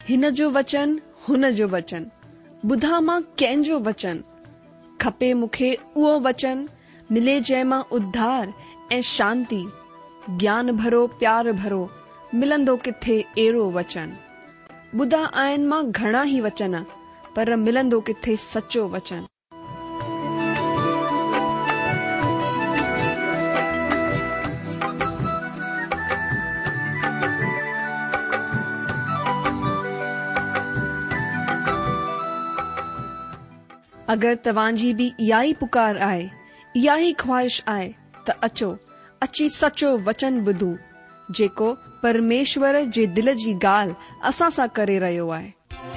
हिन जो वचन हुन जो वचन, ॿुधा मां कंहिंजो वचन, खपे मूंखे उहो वचन, मिले जंहिं मां उद्धार ऐं शांती, ज्ञान भरो प्यार भरो, मिलंदो किथे अहिड़ो वचन। ॿुधा आहिनि मां घणा ई वचन, पर मिलंदो किथे सचो वचन। अगरि तव्हांजी बि इहा ई पुकार आहे, इहा ई ख्वाहिश आहे, त अचो, अची सचो वचन ॿुधूं, जेको परमेश्वर जे दिल जी ॻाल्हि असां सां करे रहियो आहे।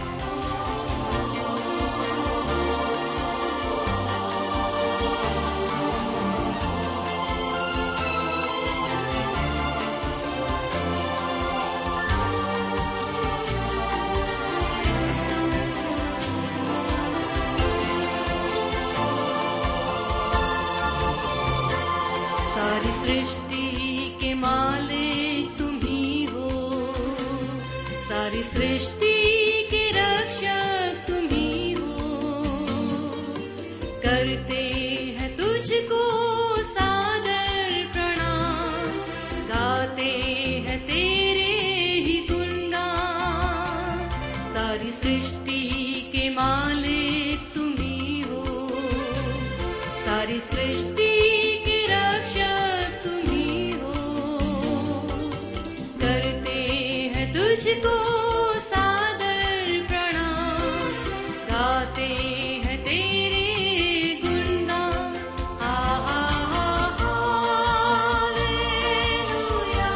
सारी सृष्टि के मालिक तुम ही हो, सारी सृष्टि के रक्षक तुम ही हो, करते हैं तुझको सादर प्रणाम, गाते हैं तेरे ही गुणगान। सारी सृष्टि के मालिक तुम ही हो, सारी सृष्टि तुझको सादर प्रणाम, गाते हैं तेरे गुणगान। हालेलुया,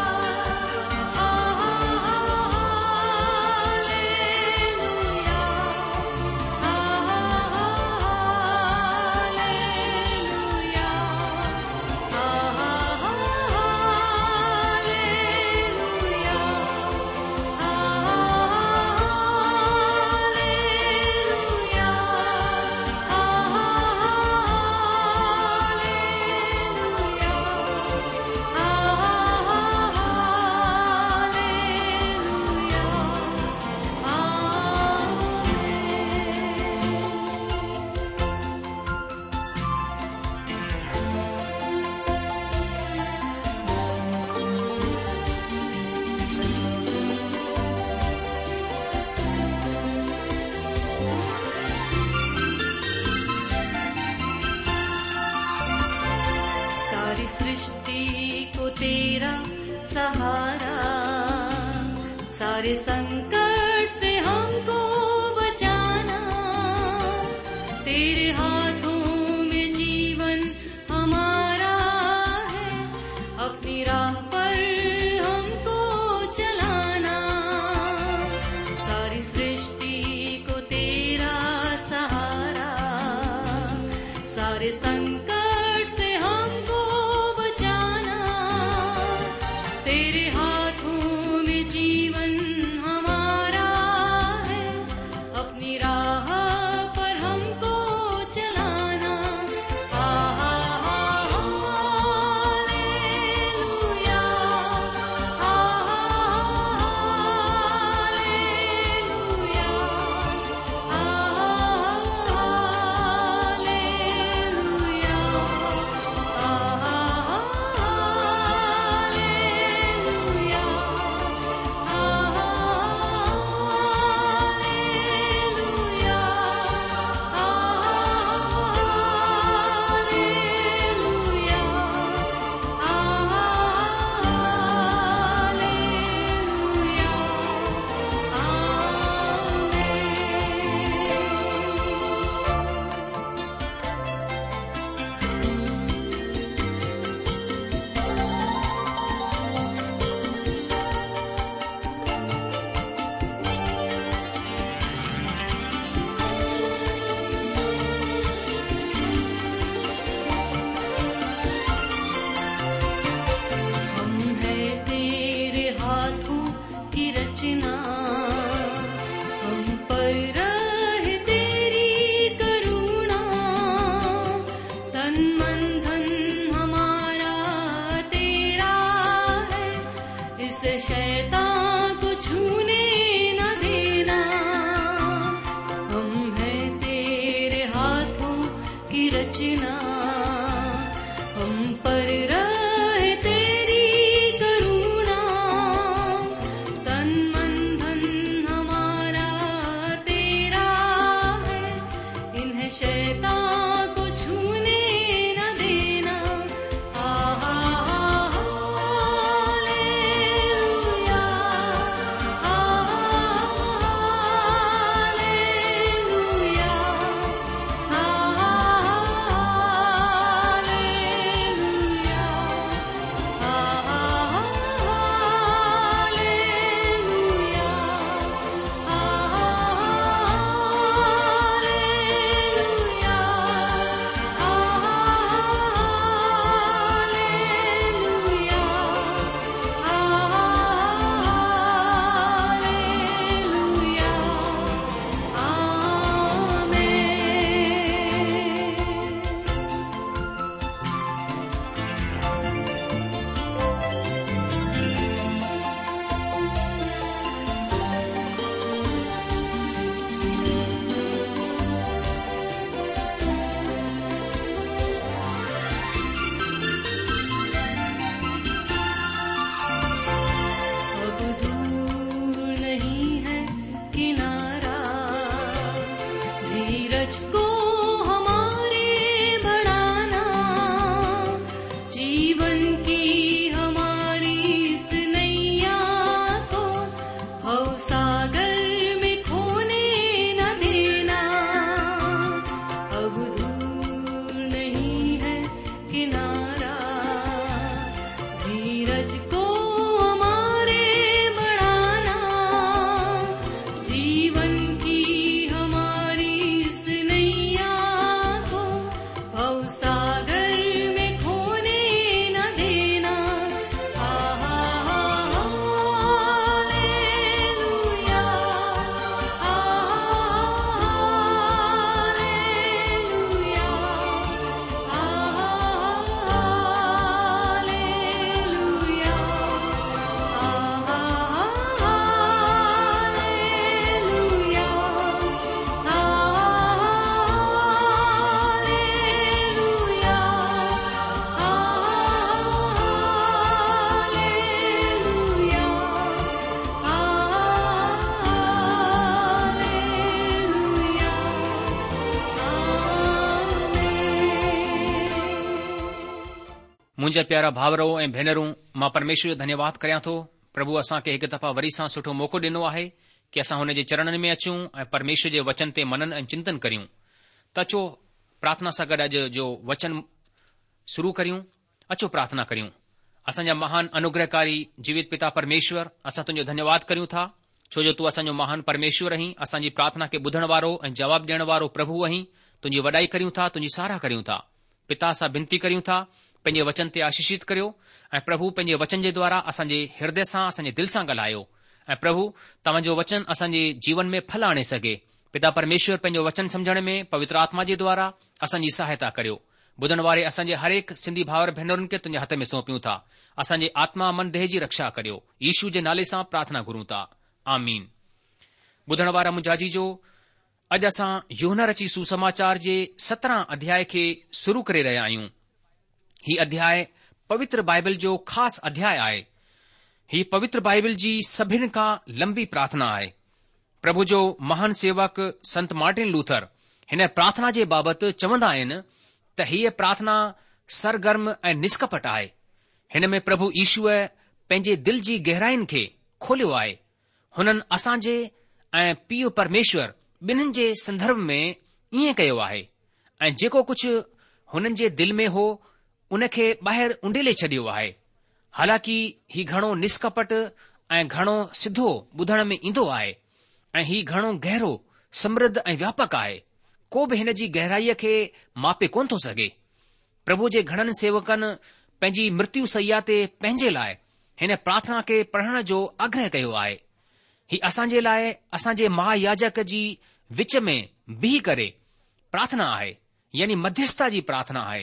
हालेलुया, हालेलुया, सारी सृष्टि को तेरा सहारा, सारे संकट से हमको बचाना, तेरे हाथों में जीवन हमारा है, अपनी राह पर हमको चलाना। सारी सृष्टि को तेरा सहारा, सारे संकट से हमको बचाना, तेरे हाथों में जीवन हमारा है, अपनी राह पर हमको चलाना। हालेलुया, हालेलुया, हालेलुया, धीरज को हमारे बढ़ाना, जीवन की हमारी इस नैया को भवसागर में खोने न देना। अब दूर नहीं है किनारा, धीरज को हमारे बढ़ाना, जीवन की हमारी इस नैया को भवसागर में खोने न देना। Hallelujah, hallelujah, hallelujah, hallelujah, hallelujah, hallelujah, hallelujah, आमीन। मुंहिंजा प्यारा भाउरो ऐं भेनरूं, मां परमेश्वर जो धन्यवाद करियां थो। प्रभु असां खे हिकु दफ़ा वरी सां सुठो मौक़ो ॾिनो आहे कि असां हुन जे चरणनि में अचूं ऐं परमेश्वर जे वचन ते मनन ऐं चिंतन करियूं। त अचो प्रार्थना सां गॾु अॼु जो वचन शुरू करियूं। अचो प्रार्थना करियूं। असांजा महान अनुग्रहकारी जीवित पिता परमेश्वर, असां तुंहिंजो धन्यवाद करियूं था, छो जो तूं असांजो महान परमेश्वर आहीं। असांजी प्रार्थना खे ॿुधण वारो ऐं जवाब ॾियण वारो प्रभु आहीं। तुंहिंजी वॾाई करियूं था, तुंहिंजी साराह करियूं था। पिता सां विनती करियूं था, पंहिंजे वचन ते आशीषित करियो ऐं प्रभु पंहिंजे वचन जे द्वारा असांजे हृदय सां, असांजे दिलि सां ॻाल्हायो ऐं प्रभु तव्हांजो वचन असांजे जीवन में फल आणे सघे। पिता परमेश्वर, पंहिंजो वचन समझण में पवित्र आत्मा जे द्वारा असांजी सहायता करियो। ॿुधण वारे असांजे हर एक सिंधी भाउर भेनरुनि खे तुंहिंजे हथ में सौंपियूं था। असांजे आत्मा मन देह जी रक्षा करियो। यीशू जे नाले सां प्रार्थना घुरूं था, आमीन। ॿुधण वारा मुंहिंजा जीजो, अॼु असां यूहन्ना रची सुसमाचार जे 17 अध्याय खे शुरू करे रहिया आहियूं। ही अध्याय पवित्र बाइबल जो ख़ासि अध्याय आहे। ही पवित्र बाइबल जी सभिनि खां लंबी प्रार्थना आहे। प्रभु जो महान सेवक संत मार्टिन लूथर हिन प्रार्थना जे बाबति चवंदा आहिनि त हीअ प्रार्थना सरगर्म ऐं निष्कपट आहे। हिन में प्रभु यीशुअ पंहिंजे दिल जी गहराइनि खे खोलियो आहे। हुननि असांजे ऐं पीउ परमेश्वर ॿिन्हिनि जे संदर्भ में ईअं कयो आहे ऐं जेको कुझु हुननि जे दिल में हो उन खे ॿाहिरि उंडेले छॾियो आहे। हालांकि ही घणो निष्कपट ऐं घणो सिधो ॿुधण में ईंदो आहे ऐं ही घणो गहरो, समृद्ध ऐं व्यापक आहे। को बि हिन जी गहराईअ खे मापे कोन थो सघे। प्रभु जे घणनि सेवकनि पंहिंजी मृत्यु सैया ते पंहिंजे लाइ हिन प्रार्थना खे पढ़ण जो आग्रह कयो आहे। ही असांजे लाइ असांजे महायाजक जी विच में बीह करे प्रार्थना आहे, यानी मध्यस्थता जी प्रार्थना आहे।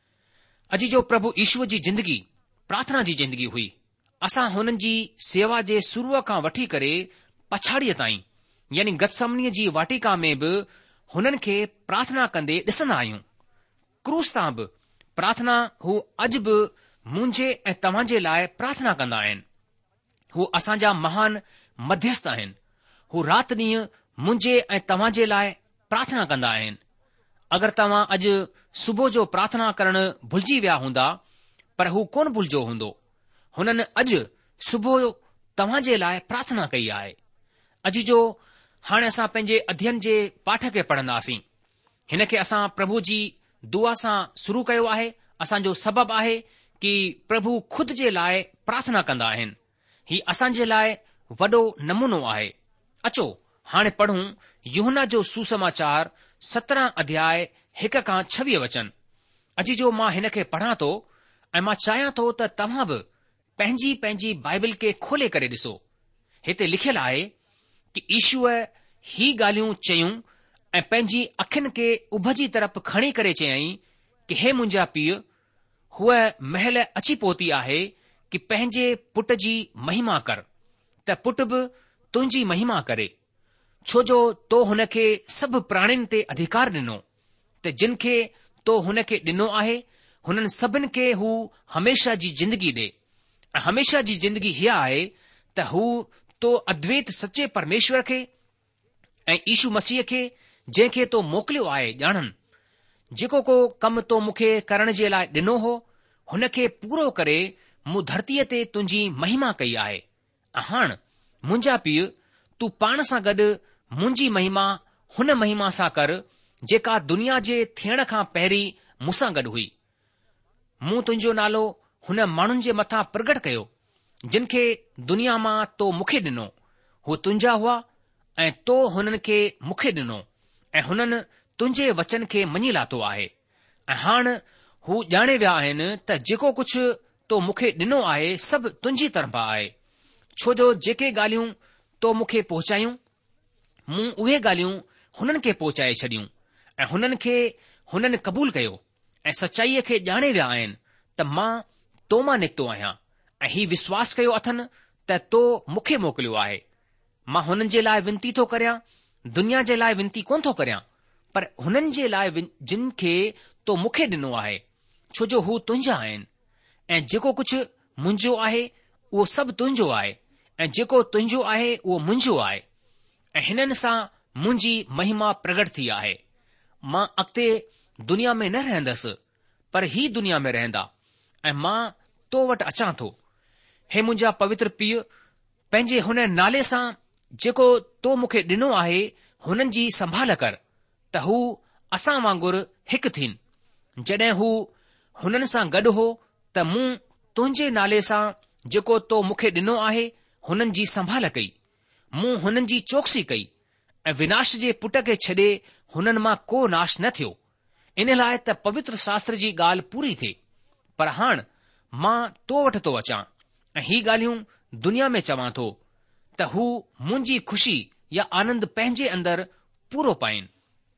अॼु जो प्रभु ईश्वर जी जिंदगी प्रार्थना जी जिंदगी हुई। असां हुननि जी सेवा जे शुरूअ खां वठी करे पछाड़ीअ ताईं, यानी गतसमनीअ जी वाटिका में बि हुननि खे प्रार्थना कंदे ॾिसंदा आहियूं। क्रूस तां बि प्रार्थना हू अॼु बि मुंहिंजे ऐं तव्हां जे लाइ प्रार्थना कंदा आहिनि। हू असांजा महान मध्यस्थ आहिनि। हू राति ॾींहुं मुंहिंजे ऐं तव्हां जे लाइ प्रार्थना कंदा आहिनि। अगरि तव्हां अॼु सुबुह जो प्रार्थना करणु भुलिजी विया हूंदा, पर हू कोन भुलिजो हूंदो। हुननि अॼु सुबुह तव्हां जे लाइ प्रार्थना कई आहे। अॼु जो हाणे असां पंहिंजे अध्ययन जे पाठ खे पढ़ंदासीं। हिन खे असां प्रभु जी दुआ सां शुरू कयो आहे। असांजो सबबु आहे कि प्रभु खुद जे लाइ प्रार्थना कंदा आहिनि। ही असांजे लाइ वॾो नमूनो आहे। अचो हाणे पढ़ूं यूहन्ना जो सुसमाचार 17 अध्याय 1 खां 26 वचन। अॼु जो मां हिन खे पढ़ां थो ऐं मां चाहियां थो त तव्हां बि पंहिंजी पंहिंजी बाइबल खे खोले करे ॾिसो। हिते लिखियलु आहे कि ईशूअ ही ॻाल्हियूं चयूं ऐं पंहिंजी अखियुनि खे उभ जी तरफ़ खणी करे चयईं कि हे मुंहिंजा पीउ, हूअ महल अची पहुती आहे कि पंहिंजे पुट जी महिमा कर, त पुट बि तुंहिंजी महिमा करे। छो जो तो हुन खे सभु प्राणियुनि ते अधिकार ॾिनो, त जिन खे तो हुन खे ॾिनो आहे हुननि सभिनि खे हू हमेशा जी जिंदगी ॾे। ऐं हमेशा जी जिंदगी हीअ आहे त हू तो अद्वैत सचे परमेश्वर खे ऐं यीशु मसीह खे जंहिंखे तो मोकिलियो आहे ॼाणनि। जेको को कमु तो मूंखे करण जे लाइ ॾिनो हो, हुन खे पूरो करे मूं धरतीअ ते तुंहिंजी महिमा कई आहे। ऐं हाणे मुंहिंजा पीउ, तूं पाण सां गॾु मुंहिंजी महिमा हुन महिमा सां कर जेका दुनिया जे थियण खां पहिरीं मूंसां गॾु हुई। मूं तुंहिंजो नालो हुन माण्हुनि जे मथां प्रगट कयो जिन खे दुनिया मां तो मूंखे ॾिनो। हू तुंहिंजा हुआ ऐं तो हुननि खे मूंखे ॾिनो, ऐं हुननि तुंहिंजे वचन खे मञी लाथो आहे। ऐं हाणे हू ॼाणे विया आहिनि त जेको कुझु तो मूंखे ॾिनो आहे सभु तुंहिंजी तरफ़ां आहे। छो जो जेके ॻाल्हियूं तो मूंखे पहुचायूं, मूं उहे ॻाल्हियूं हुननि खे पहुचाए छॾियूं, ऐं हुननि खे हुननि क़बूल कयो ऐं सचाईअ खे ॼाणे विया आहिनि त मां तो मां निकितो आहियां, ऐं ही विश्वास कयो अथनि त तो मूंखे मोकिलियो आहे। मां हुननि जे लाइ विनती थो करियां, दुनिया जे लाइ विनती कोन थो करियां, पर हुननि जे लाइ जिन खे तो मूंखे ॾिनो आहे, छो जो हू तुंहिंजा आहिनि। ऐं जेको कुझु मुंहिंजो आहे उहो सभु तुंहिंजो आहे, ऐं जेको तुंहिंजो आहे उहो मुंहिंजो आहे, ऐं हिननि सां मुंहिंजी महिमा प्रगट थी आहे। मां अॻिते दुनिया में न रहंदसि, पर ही दुनिया में रहंदा, ऐं मां तो वटि अचां थो। हे मुंहिंजा पवित्र पीउ, पंहिंजे हुन नाले सां जेको तो मूंखे ॾिनो आहे हुननि जी संभाल कर त हू असां वांगुरु हिकु थीनि। जॾहिं हू हुननि सां गॾु हो त मूं तुंहिंजे नाले सां जेको तो मूंखे ॾिनो आहे हुननि जी संभाल कई। मूं हुननि जी चौकसी कई, ऐं विनाश जे पुट खे छॾे हुननि मां को नाश न थियो, इन लाइ त पवित्र शास्त्र जी ॻाल्हि पूरी थिए। पर हाणे मां तो वटि थो अचां, ऐं ही ॻाल्हियूं दुनिया में चवां थो त हू मुंहिंजी खुशी या आनंद पंहिंजे अंदरि पूरो पाइनि।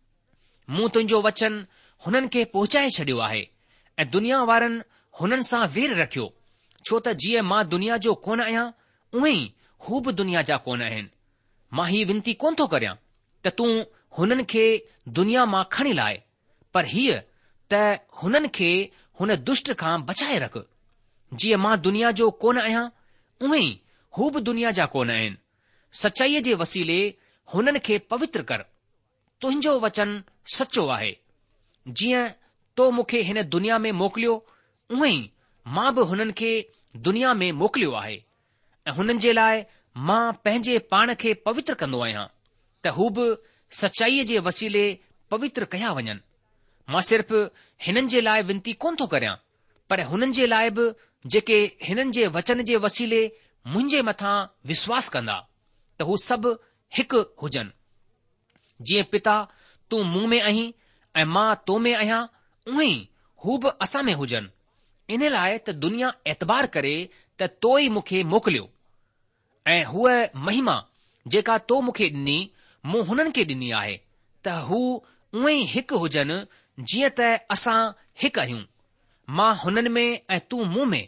मूं तुंहिंजो वचन हुननि खे पहुचाए छॾियो आहे, ऐं दुनिया वारनि हुननि सां वेर रखियो, छो त जीअं मां दुनिया जो कोन आहियां उएं ई हू बि दुनिया जा कोन आहिनि। मां ही विनती कोन थो करियां त तूं हुननि खे दुनिया मां खणी लाए, पर हीअ त हुननि खे हुन दुष्ट खां बचाए रख। जीअं मां दुनिया जो कोन आहियां उएं ई हू बि दुनिया जा कोन आहिनि। सचाईअ जे वसीले हुननि खे पवित्र कर। तुंहिंजो वचन सचो आहे। जीअं तो मूंखे हिन दुनिया में मोकिलियो उएं ई मां बि हुननि खे दुनिया में मोकिलियो आहे, ऐं हुननि जे लाइ मां पंहिंजे पाण खे पवित्र कंदो आहियां त हू बि सचाईअ जे वसीले पवित्र कया वञनि। मां सिर्फ़ हिननि जे लाइ विनती कोन थो करियां, पर हुननि जे लाइ बि जेके हिननि जे वचन जे वसीले मुंहिंजे मथां विश्वास कंदा, त हू सभु हिकु हुजनि। जीअं पिता तूं मूं में आहीं ऐं मां तो में आहियां, उएं ई हू बि असां में हुजनि। इन लाइ त दुनिया एतबार करे त तो ई मूंखे मोकिलियो, ऐं हूअ महिमा जेका तो मूंखे ॾिनी मूं हुननि खे ॾिनी आहे त हू उएं ई हिकु हुजनि जीअं त असां हिकु आहियूं। मां हुननि में ऐं तूं मूं में,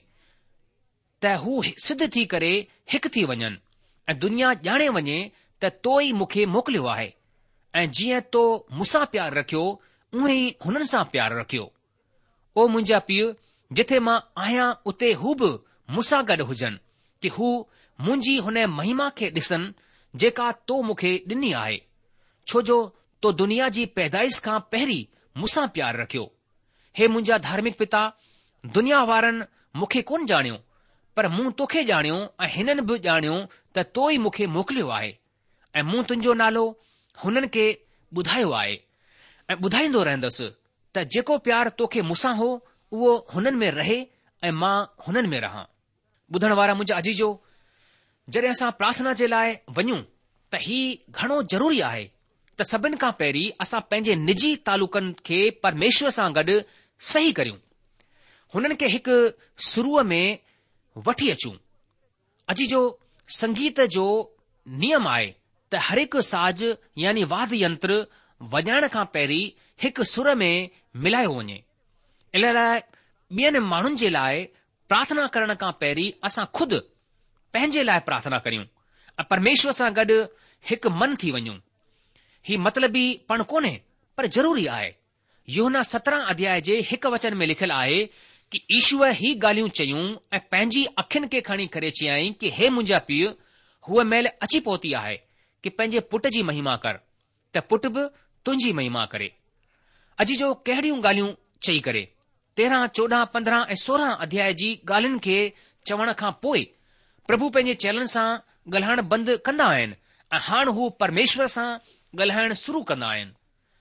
त हू सिद्ध थी करे हिकु थी वञनि, ऐं दुनिया ॼाणे वञे त तो ई मूंखे मोकिलियो आहे। ऐं जीअं तो मूंसां प्यार रखियो उएं ई हुननि सां प्यार रखियो। ओ मुंहिंजा पीउ, जिथे मां आहियां उते हू बि मूंसां गॾु हुजनि, कि हू मुंहिंजी हुन महिमा खे ॾिसनि जेका तो मूंखे ॾिनी आहे, छो जो तो दुनिया जी पैदाइश खां पहिरीं मूंसां प्यार रखियो। हे मुंहिंजा धार्मिक पिता, दुनिया वारनि मूंखे कोन ॼाणियो, पर मूं तोखे ॼाणियो, ऐं हिननि बि ॼाणियो त तो ई मूंखे मोकिलियो आहे, ऐं मूं तुंहिंजो नालो हुननि खे ॿुधायो आहे ऐं ॿुधाईंदो रहंदुसि त जेको प्यार तोखे मूंसां हो उहो हुननि में रहे ऐं मां हुननि में रहां। ॿुधण वारा मुंहिंजा अजीजो, जॾहिं असां प्रार्थना जे लाइ वञूं त ही घणो ज़रूरी आहे त सभिनि खां पहिरीं असां पंहिंजे निजी तालुकनि खे परमेश्वर सां गॾु सही करियूं, हुननि खे हिकु शुरूअ में वठी अचूं। अजीजो, संगीत जो नियम आहे त हर हिकु साज यानी वाद्य यंत्र वॼाइण खां पहिरीं हिकु सुर में मिलायो वञे। इन लाइ ॿियनि माण्हुनि जे लाइ प्रार्थना करण खां पहिरीं असां खुदि पंहिंजे लाइ प्रार्थना करियूं ऐं परमेश्वर सां गॾु हिकु मन थी वञूं। ही मतिलबी पण कोन्हे, पर ज़रूरी आहे। यूहन्ना 17 अध्याय जे 1 वचन में लिखियलु आहे कि ईशूअ ही ॻाल्हियूं चयूं ऐं पंहिंजी अखियुनि खे खणी करे चयाईं कि हे मुंहिंजा पीउ, हूअ महिल अची पहुती आहे कि पंहिंजे पुट जी महिमा कर, त पुट बि तुंहिंजी महिमा करे। अॼु जो कहिड़ियूं ॻाल्हियूं चई करे 13, 14, 15 ऐं 16 अध्याय जी ॻाल्हियुनि खे चवण खां पोइ प्रभु पंहिंजे चेलनि सां ॻाल्हाइण बंदि कंदा आहिनि ऐं हाणे हू परमेश्वर सां ॻाल्हाइण शुरू कंदा आहिनि।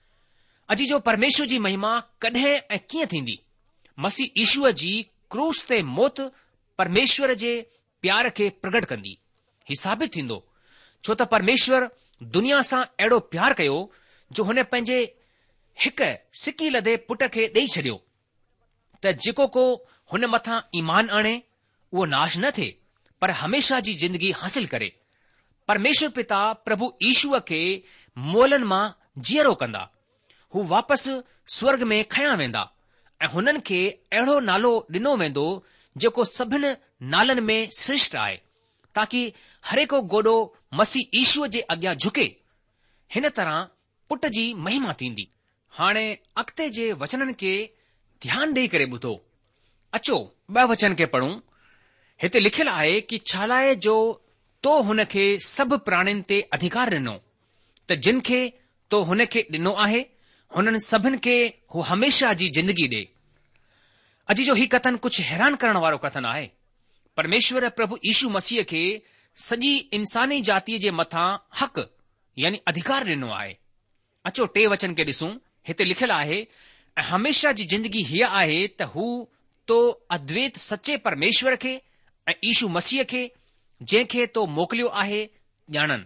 अॼु जो परमेश्वर जी महिमा कॾहिं ऐं कीअं थींदी? मसीह ईशूअ जी क्रूस ते मौत परमेश्वर जे प्यार खे प्रगट कंदी। ही साबित थींदो छो त परमेश्वर दुनिया सां अहिड़ो प्यार कयो जो हुन पंहिंजे हिक सिकी लधे पुट खे ॾेई छॾियो त जेको को हुन मथां ईमान आणे उहो नाश न थिए पर हमेशा जी जिंदगी हासिल करे। परमेश्वर पिता प्रभु ईशूअ खे मोलनि मां जीअरो कंदा। हू वापसि स्वर्ग में खयां वेंदा ऐं हुननि खे अहिड़ो नालो ॾिनो वेंदो जेको सभिनि नालनि में श्रेष्ठ आहे, ताकि हरेको गोॾो मसीह ईशूअ जे अॻियां झुके। हिन तरह पुट जी महिमा थींदी। हाणे अॻिते जे वचननि खे ध्यानु ॾेई करे ॿुधो। अचो 2 वचन खे पढ़ूं। हिते लिखियलु आहे कि छालाए जो तो हुन खे सभु प्राणियुनि ते अधिकार ॾिनो त जिन खे तो हुन खे ॾिनो आहे हुननि सभिनि खे हू हमेशा जी जिंदगी ॾे। अॼु जो ही कथन कुझु हैरान करण वारो कथन आहे। परमेश्वर प्रभु यीशु मसीह खे सॼी इंसानी जातीअ जे मथां हक़ यानी अधिकार ॾिनो आहे। अचो 3 वचन खे ॾिसूं। हिते लिखियलु आहे ऐं हमेशा जी जिंदगी हीअ आहे त हू तो अद्वैत सचे परमेश्वर खे ऐं यीशु मसीह खे जंहिंखे तो मोकिलियो आहे ॼाणनि।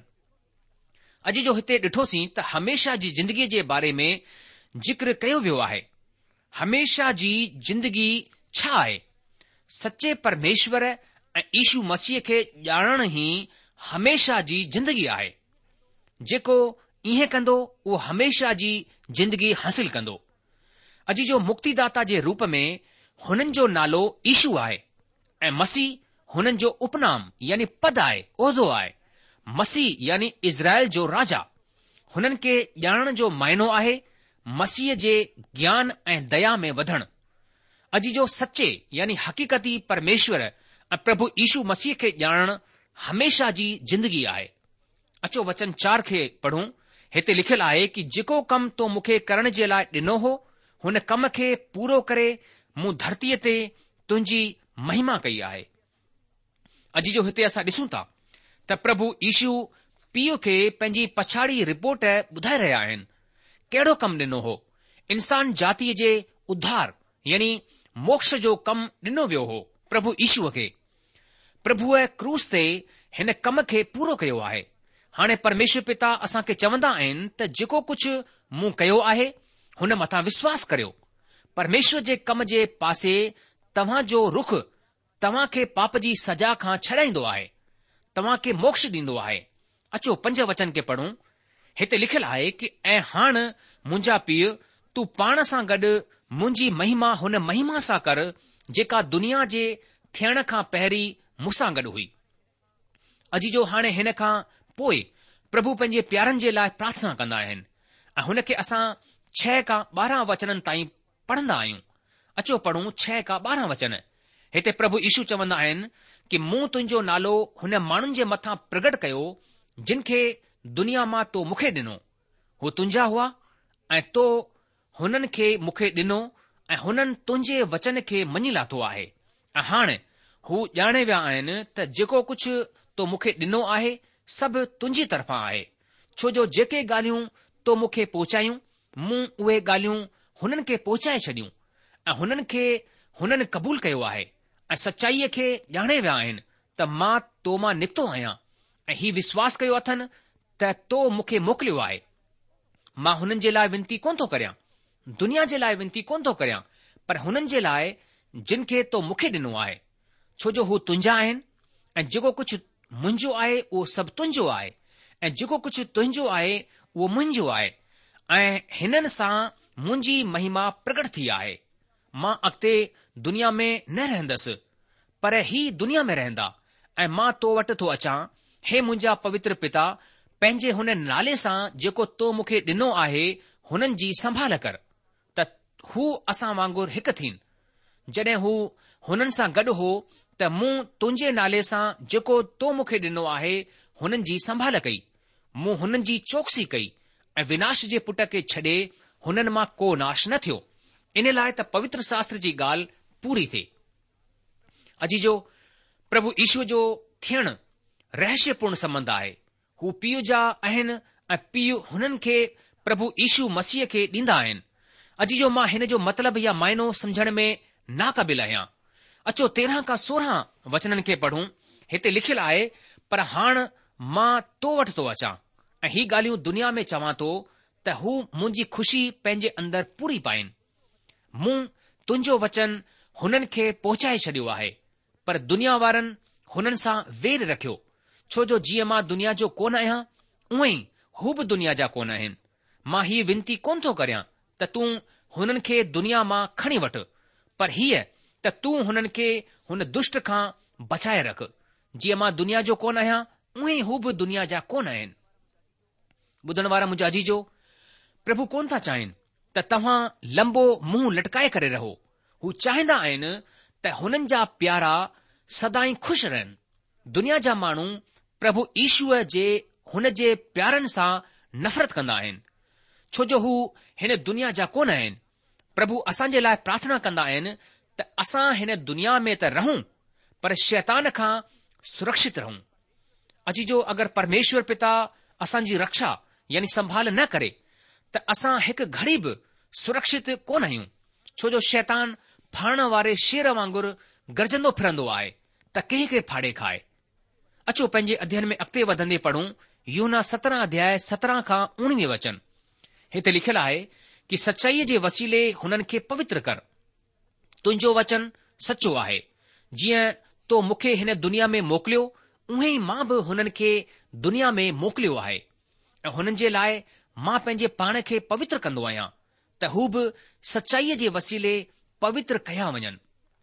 अॼु जो हिते ॾिठोसीं त हमेशा जी जिंदगीअ जे बारे में जिक्र कयो वियो आहे। हमेशा जी जिंदगी छा आहे? सचे परमेश्वर ऐं यीशु मसीह खे ॼाणण ई हमेशा जी जिंदगी आहे। जेको ईअं कंदो उहो हमेशा जी जिंदगी हासिल कंदो। अॼु जो मुक्तिदाता जे रूप में हुननि जो नालो यीशु आहे ऐं मसीह हुननि जो उपनाम यानी पद आहे, उहिदो आहे। मसीह यानी इज़राइल जो राजा। हुननि खे ॼाणण जो मायनो आहे मसीह जे ज्ञान ऐं दया में वधणु। अॼु जो सचे यानी हक़ीक़ती परमेश्वर ऐं प्रभु यीशु मसीह खे ॼाणणु हमेशा जी जिंदगी आहे। अचो वचन 4 खे पढ़ूं। हिते लिखियलु आहे कि जेको कमु तो मूंखे करण जे लाइ ॾिनो हो हुन कम खे पूरो करे मूं धरतीअ ते तुंहिंजी महिमा कई आहे। अॼु जो हिते असां ॾिसूं था त प्रभु यीशु पीउ खे पंहिंजी पछाड़ी रिपोर्ट ॿुधाए रहिया आहिनि। कहिड़ो कमु ॾिनो हो? इंसान जातीअ जे उद्धार यानी मोक्ष जो कमु ॾिनो वियो हो प्रभु यीशुअ खे। प्रभुअ क्रूस ते हिन कम खे पूरो कयो आहे। हाणे परमेश्वर पिता असां खे चवंदा आहिनि त जेको कुझु मूं कयो आहे हुन मथां विश्वास करियो। परमेश्वर जे कम जे पासे तव्हां जो रुख तव्हां खे पाप जी सजा खां छॾाईंदो आहे, तव्हां खे मोक्ष ॾींदो आहे। अचो 5 वचन खे पढ़ूं। हिते लिखियलु आहे कि ऐं हाणे मुंहिंजा पीउ तूं पाण सां गॾु मुंहिंजी महिमा हुन महिमा सां कर जेका दुनिया जे थियण खां पहिरीं मूंसां गॾु हुई। अॼु जो हाणे हिन खां पोइ प्रभु पंहिंजे प्यारनि जे लाइ प्रार्थना कंदा आहिनि ऐं हुन खे असां 6 खां 12 वचननि ताईं पढ़ंदा आहियूं। अचो पढ़ूं 6 खां 12 वचन। हिते प्रभु यीशु चवंदा आहिनि कि मूं तुंहिंजो नालो हुन माण्हुनि जे मथां प्रगट कयो जिन खे दुनिया मां तो मूंखे ॾिनो। हू तुंहिंजा हुआ ऐं तो हुननि खे मूंखे ॾिनो ऐं हुननि तुंहिंजे वचन खे मञी लाथो आहे। ऐं हाणे हू ॼाणे विया आहिनि त जेको कुझु तो मूंखे ॾिनो आहे सभु तुंहिंजी तरफ़ां आहे, छो जो जेके ॻाल्हियूं तो मूंखे पहुचायूं मूं उहे ॻाल्हियूं हुननि खे पहुचाए छॾियूं ऐं हुननि खे हुननि क़बूल कयो आहे ऐं सचाईअ खे ॼाणे विया आहिनि त मां तो मां निकितो आहियां ऐं ही विश्वास कयो अथनि त तो मूंखे मोकिलियो आहे। मां हुननि जे लाइ विनती कोन थो करियां, दुनिया जे लाइ विनती कोन थो करियां, पर हुननि जे लाइ जिन खे तो मूंखे ॾिनो आहे, छो जो हू तुंहिंजा आहिनि ऐं जेको कुझु मुंहिंजो आहे उहो सभु तुंहिंजो आहे ऐं जेको कुझु तुंहिंजो आहे उहो मुंहिंजो आहे ऐं हिननि सां मुंहिंजी महिमा प्रगट थी आहे। मां अॻिते दुनिया में न रहंदसि पर ही दुनिया में रहंदा ऐं मां तो वटि थो अचां। हे मुंहिंजा पवित्र पिता, पंहिंजे हुन नाले सां जेको तो मूंखे ॾिनो आहे हुननि जी संभाल कर त हू असां वांगुरु हिकु थीन। जॾहिं हू हुननि सां गॾु हो त मूं तुंहिंजे नाले सां जेको तो मूंखे ॾिनो आहे हुननि जी संभाल कई। मूं हुननि जी चौकसी कई ऐं विनाश जे पुट खे छॾे हुननि मां को नाश न थियो, इन लाइ त पवित्र शास्त्र जी ॻाल्हि पूरी थिए। अजी जो प्रभु ईश्वर जो थियण रहस्यपूर्ण संबंध आहे। हू पीउ जा आहिनि ऐं पीउ हुननि खे प्रभु ईशू मसीह खे ॾींदा आहिनि। अजी जो मां हिन जो मतिलबु या मायनो सम्झण में नाक़ाबिल आहियां। अचो 13 खां 16 वचननि खे पढ़ूं। हिते लिखियलु आहे, पर हाणे मां तो वटि थो अचां ऐं ही ॻाल्हियूं दुनिया में चवां थो त हू मुंहिंजी खु़शी पंहिंजे अंदरि पूरी पाइनि। मूं तुंहिंजो वचन हुननि खे पहुचाए छॾियो आहे, पर दुनिया वारनि हुननि सां वेर रखियो, छो जो जीअं मां दुनिया जो कोन आहियां उअं ई हू बि दुनिया जा कोन आहिनि। मां हीअ विनती कोन थो करियां त तूं हुननि खे दुनिया मां खणी वठि, पर हीअ त तूं हुननि खे हुन दुष्ट खां बचाए रख। जीअं मां दुनिया जो कोन आहियां उअं ई हू बि दुनिया जा कोन आहिनि। ॿुधण वारा मुंहिंजा अजीजो, प्रभु कोन था चाहिनि त तव्हां लंबो मुंहुं लटकाए करे रहो। हू चाहींदा आहिनि त हुननि जा प्यारा सदाई खु़शि रहनि। दुनिया जा माण्हू प्रभु ईशूअ जे हुन जे प्यारनि सां नफ़रत कंदा आहिनि, छो जो हू हिन दुनिया जा कोन आहिनि। प्रभु असां जे लाइ प्रार्थना कंदा आहिनि त असां हिन दुनिया में त रहूं, पर शैतान खां सुरक्षित रहूं। अजीजो, अगरि परमेश्वर पिता असांजी रक्षा यानी संभाल न करे त असां हिकु घड़ी बि सुरक्षित कोन आहियूं, छो जो शैतान फाड़ण वारे शेर वांगुरु गरजंदो फिरंदो आहे त कंहिं खे फाड़े खाए। अचो पंहिंजे अध्ययन में अॻिते वधंदे पढ़ूं यूहन्ना 17 अध्याय 17 खां 19 वचन। हिते लिखियलु आहे कि सचाईअ जे वसीले हुननि खे पवित्र कर। तुंहिंजो वचन सचो आहे। जीअं तो मूंखे हिन दुनिया में मोकिलियो उहे ई मां बि हुननि खे दुनिया में मोकिलियो आहे, ऐं हुननि जे लाइ मां पंहिंजे पाण खे पवित्र कंदो आहियां त हू बि सचाईअ जे वसीले पवित्र कया वञनि।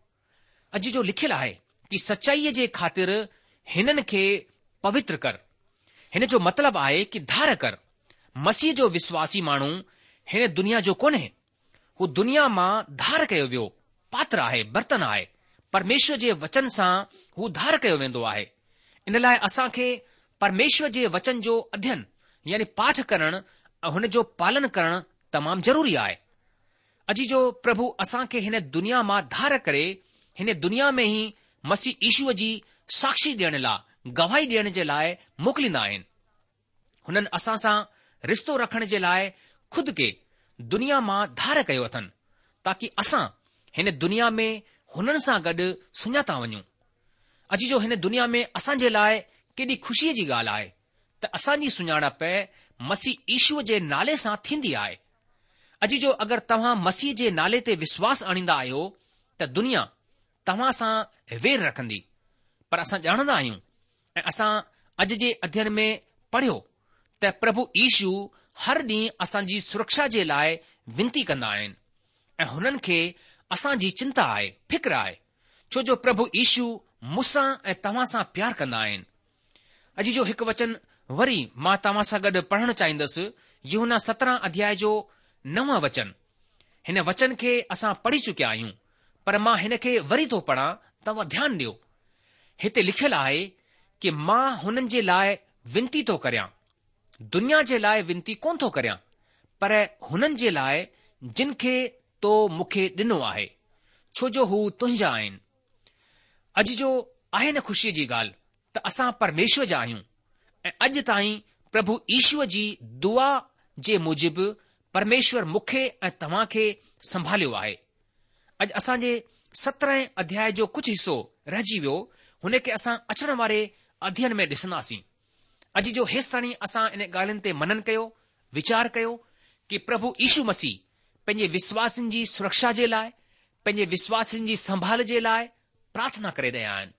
अॼु जो लिखियलु आहे कि सचाईअ जे ख़ातिर हिननि खे पवित्र कर। हिन जो मतिलबु आहे कि धार कर। मसीह जो विश्वासी माण्हू हिन दुनिया जो कोन्हे, हू दुनिया मां धार कयो वियो पात्र आहे, बर्तन आहे। परमेश्वर जे वचन सां हू धार कयो वेंदो आहे। इन लाइ असां खे परमेश्वर जे वचन जो अध्ययन यानी पाठ करणु ऐं हुन जो पालन करणु तमामु ज़रूरी आहे। अॼु जो प्रभु असां खे हिन दुनिया मां धार करे हिन दुनिया में ई मसीह ईशूअ जी साक्षी ॾियण लाइ, गवाही ॾियण जे लाइ मोकिलींदा आहिनि। हुननि असां सां रिश्तो रखण जे लाइ खुद खे दुनिया मां धार कयो अथनि, ताकि असां हिन दुनिया में हुननि सां गॾु सुञाता वञूं। अॼु जो हिन दुनिया में असां जे लाइ केॾी ख़ुशीअ जी ॻाल्हि आहे त असांजी सुञाणप मसीह ईशूअ जे नाले सां थींदी आहे। अॼु जो अगरि तव्हां मसीह जे नाले ते विश्वास आणींदा आहियो त दुनिया तव्हां सां वेर रखंदी, पर असां ॼाणंदा आहियूं ऐं असां अॼु जे अध्ययन में पढ़ियो त प्रभु ईशू हर ॾींहुं असांजी सुरक्षा जे लाइ विनती कंदा आहिनि ऐं हुननि खे असांजी चिंता आहे, फिक्र आहे, छो जो प्रभु ईशू मूंसां ऐं तव्हां सां प्यार कंदा आहिनि। अॼु जो हिकु वचन वरी मां तव्हां सां गॾु पढ़णु चाहींदुसि, यूहन्ना 17 अध्याय जो 9 वचन। हिन वचन खे असां पढ़ी चुकिया आहियूं, पर मां हिन खे वरी थो पढ़ां, तव्हां ध्यानु ॾियो। हिते लिखियलु आहे कि मां हुननि जे लाइ विनती थो करियां, दुनिया जे लाइ विनती कोन थो करियां, पर हुननि जे लाइ जिन खे तो मूंखे ॾिनो आहे, छो जो हू तुंहिंजा आहिनि। अॼु जो आहे न ख़ुशीअ जी ॻाल्हि त असां परमेश्वर जा आहियूं ऐं अॼु ताईं प्रभु ईशूअ जी दुआ जे मूजिबि परमेश्वर मूंखे ऐं तव्हां खे संभालियो आहे। अॼु असांजे 17 अध्याय जो कुझु हिसो रहिजी वियो, हुन खे असां अचण वारे अध्ययन में ॾिसंदासीं। अॼु जो हेसि ताईं असां इन ॻाल्हियुनि ते मनन कयो, वीचार कयो कि प्रभु ईशू मसीह पंहिंजे विश्वासनि जी सुरक्षा जे लाइ, पंहिंजे विश्वासनि जी संभाल जे लाइ प्रार्थना करे रहिया आहिनि।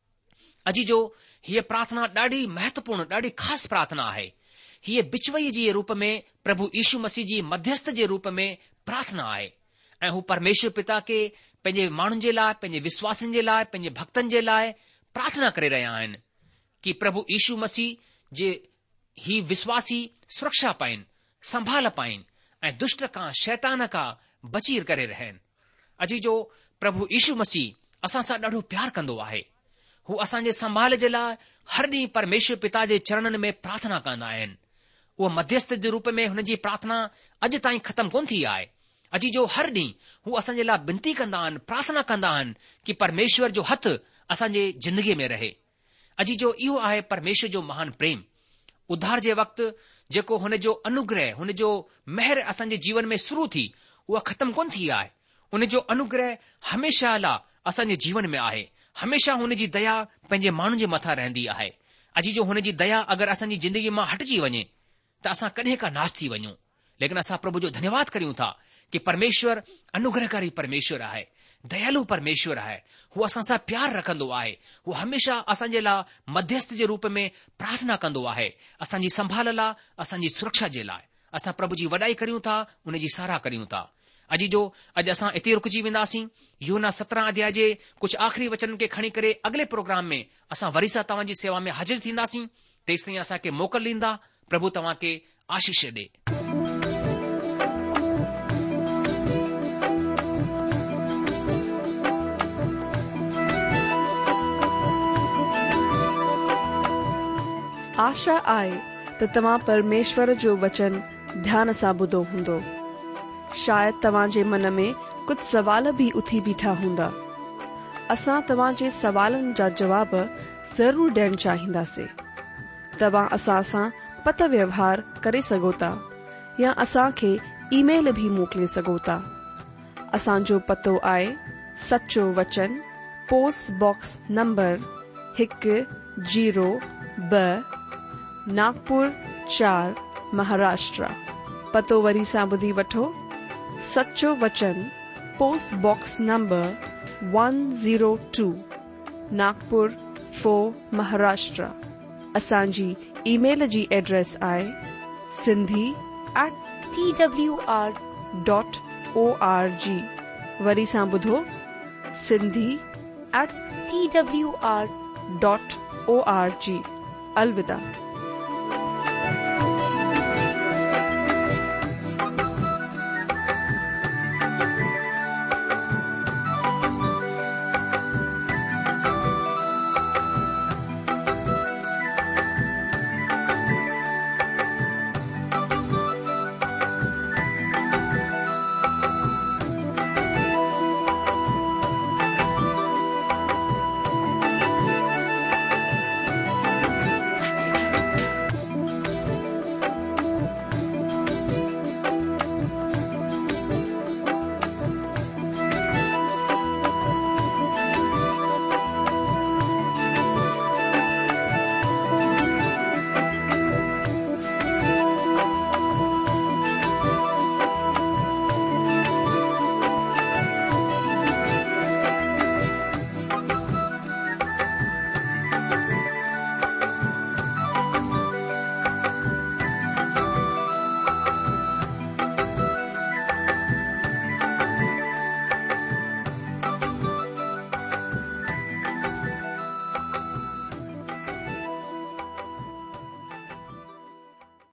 अॼु जो हीअ प्रार्थना ॾाढी महत्वपूर्ण, ॾाढी ख़ासि प्रार्थना आहे। हीअ बिचवईअ जे रूप में प्रभु ईशू मसीह जी मध्यस्थ जे रूप में प्रार्थना आहे ऐं हू परमेश्वर पिता खे पंहिंजे माण्हुनि जे लाइ, पंहिंजे विश्वासनि जे लाइ, पंहिंजे भक्तनि जे लाइ प्रार्थना करे रहिया आहिनि कि प्रभु ईशू मसीह जे ही विश्वासी सुरक्षा पाइनि, संभाल पाइनि ऐं दुष्ट खां, शैतान खां बची करे रहनि। अॼु जो प्रभु ईशू मसीह असां सां ॾाढो प्यार कंदो आहे। हू असांजे संभाल जे लाइ हर ॾींहुं परमेश्वर पिता जे चरणनि में प्रार्थना कंदा आहिनि। उहो मध्यस्थ जे रूप में हुन जी प्रार्थना अॼु ताईं ख़तमु कोन थी आहे। अॼु जो हर ॾींहुं हू असांजे लाइ विनती कंदा आहिनि, प्रार्थना कंदा आहिनि कि परमेश्वर जो हथ असांजे ज़िंदगीअ में रहे। अॼु जो इहो आहे परमेश्वर जो महान प्रेम। उद्धार जे वक़्तु जेको हुन जो अनुग्रह, हुन जो महर असांजे जीवन में शुरू थी, उहा ख़तमु कोन थी आहे। उन जो अनुग्रह हमेशह लाइ असांजे जीवन में आहे। हमेशह हुन जी दया पंहिंजे माण्हुनि जे मथां रहंदी आहे। अॼु जो हुन जी दया अगरि असांजी ज़िंदगी मां हटिजी वञे त असां कॾहिं का नाश थी वञूं। लेकिन असां प्रभु जो धन्यवाद करियूं था कि परमेश्वर अनुग्रहकारी परमेश्वर आहे, दयालु परमेश्वर आहे। हू असां सां प्यार रखंदो आहे। हू हमेशह असांजे लाइ मध्यस्थ जे रूप में प्रार्थना कंदो आहे, असांजी संभाल लाइ, असांजी सुरक्षा जे लाइ। असां प्रभु जी वॾाई करियूं था, उन जी साराह करियूं था। अॼु असां इते रुकिजी वेंदासीं। योना 17 अध्याय जे कुझु आख़िरी वचन खे खणी करे अॻिले प्रोग्राम में असां वरी सां तव्हांजी सेवा में हाज़िर थींदासीं। तेसिताईं असांखे मोकल ॾींदा। प्रभु तव्हां खे आशीष ॾे। आशा आहे त तव्हां परमेश्वर जो वचन ध्यान सां ॿुधो हूंदो। शायदि तव्हां जे मन में कुझु सवाल बि उथी बीठा हूंदा। असां तव्हां जे सवालनि जा जवाब ज़रूर ॾियण चाहींदासीं। तव्हां असां सां पत व्यवहार करे सघो था या असांखे ईमेल भी मोकिले सघो था। असांजो पतो आहे Sacho Vachan, post box number 102, Nagpur 4, Maharashtra. पतो वरी सां ॿुधी वठो। Sacho Vachan, post box number 102, Nagpur 4, Maharashtra. असांजी ईमेल जी एड्रेस आहे sindhi@twr.org। वरी सां ॿुधो, sindhi@twr.org। अलविदा।